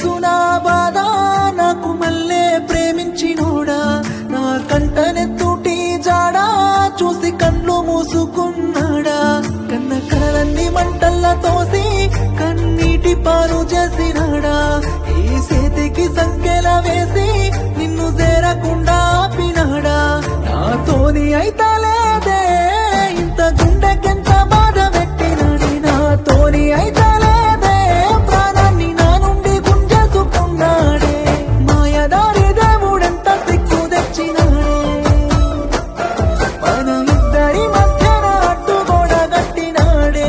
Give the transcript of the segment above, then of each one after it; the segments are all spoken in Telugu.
తెలుసు నా బాధ నాకు మళ్ళే ప్రేమించినోడా నా కంటనెత్తుటి జాడా చూసి కళ్ళు మూసుకున్నాడా కన్న కలలన్నీ మంటల్లా తోసి కన్నీటి పాలు చేసినాడా ఈ చేతికి సంఖ్యల వేసి నిన్ను చేరకుండా ఆపినాడా నాతోని అయితా లేదే ఇంత గుండెకెంత బాధ పెట్టినాడి నాతోని అయితా లేదే ప్రాణాన్ని నా నుండి గుంజేసుకున్నాడే మాయదారి దేవుడెంత సిక్కు తెచ్చినాడే మన ఇద్దరి మధ్యన అడ్డుగోడ కట్టినాడే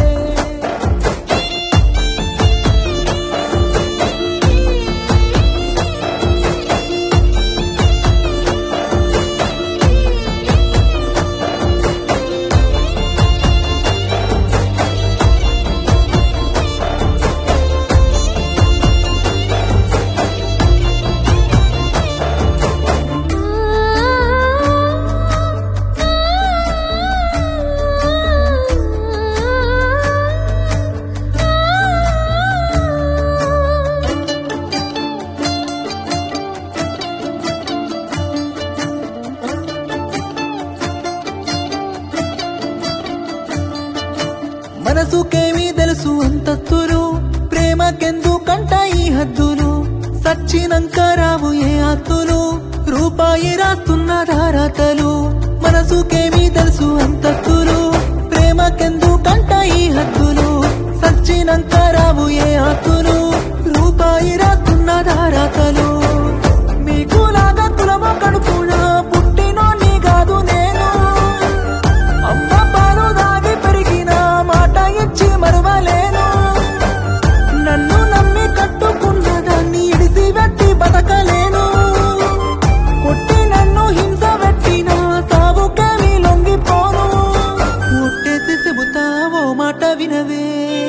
మనసుకేమీ తెలుసు అంతస్తులు ప్రేమకెందుకంట ఈ హద్దులు సచ్చినంక రావు ఏ ఆస్తులు రూపాయి రాస్తున్న ధారాతలు మనసుకేమీ తెలుసు అంతస్తులు ప్రేమకెందుకంట ఈ హద్దులు సచ్చినంక రావు ఏ ఆస్తులు రూపాయి రాస్తున్న ధారాతలు మీకు లాగా కులమో కడుపునా పుట్టినోని కాదు నేను అమ్మ పాలు దాగి పెరిగిన మాట ఇచ్చి మరువలేను నన్ను నమ్మి కట్టుకున్న దాన్ని ఇడిసి పెట్టి బతకలేను కొట్టి నన్ను హింస పెట్టిన సావుకేమి లొంగిపోను ఒట్టేసి చెబుతావో మాట వినవే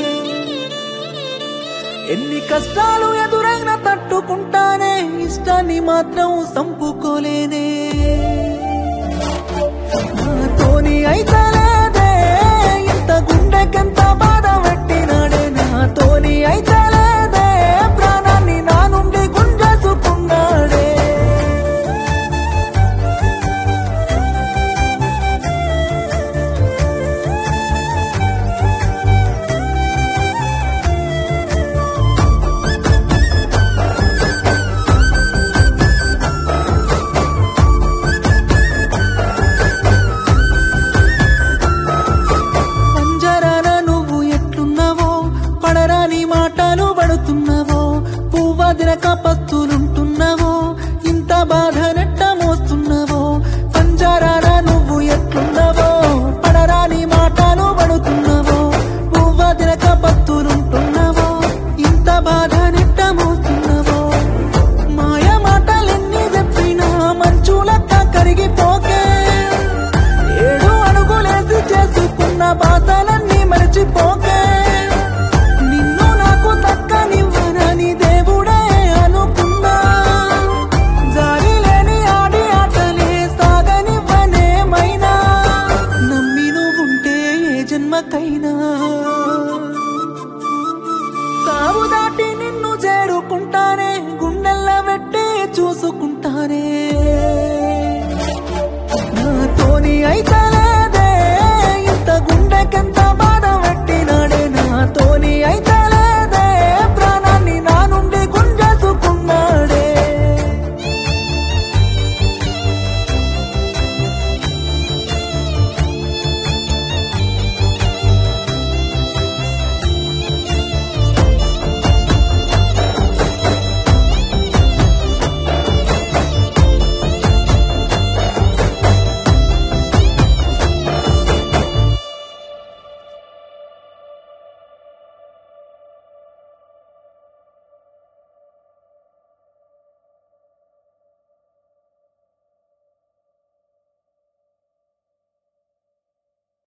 ఎన్ని కష్టాలు ఎదురైనా తట్టుకుంటానే ఇష్టాన్ని మాత్రం సంపుకోలేనే నాతోని అయితా లేదే ఇంత గుండెకెంత బాధ పెట్టినాడే నాతోని అయితా లేదే ప్రాణాన్ని నా నుండి గుంజేసుకున్నాడే పంజరాన నువ్వు ఎట్లున్నావో పడరాని మాటలు పడుతున్నావో పువ్వదినక పస్తులుంటున్నావో ఇంత బాధ నెట్ట మోస్తున్నావో పంజరాన నువ్వు ఎట్లున్నావో పడరాని మాటలు పడుతున్నావో పువ్వదినక పస్తులుంటున్నావో ఇంత బాధ నెట్ట మోస్తున్నావో మాయ మాటలెన్ని చెప్పినా మంచులక్క కరిగిపోకే 7 అడుగులేసి చేసుకున్న బాధలన్నీ మరచిపోకే నిన్ను నాకు దక్కనివ్వనని దేవుడే అనుకున్నా జారి లేని ఆడి ఆటలే సాగనివ్వనేమైనా నమ్మి నువ్వుంటే ఏ జన్మకైనా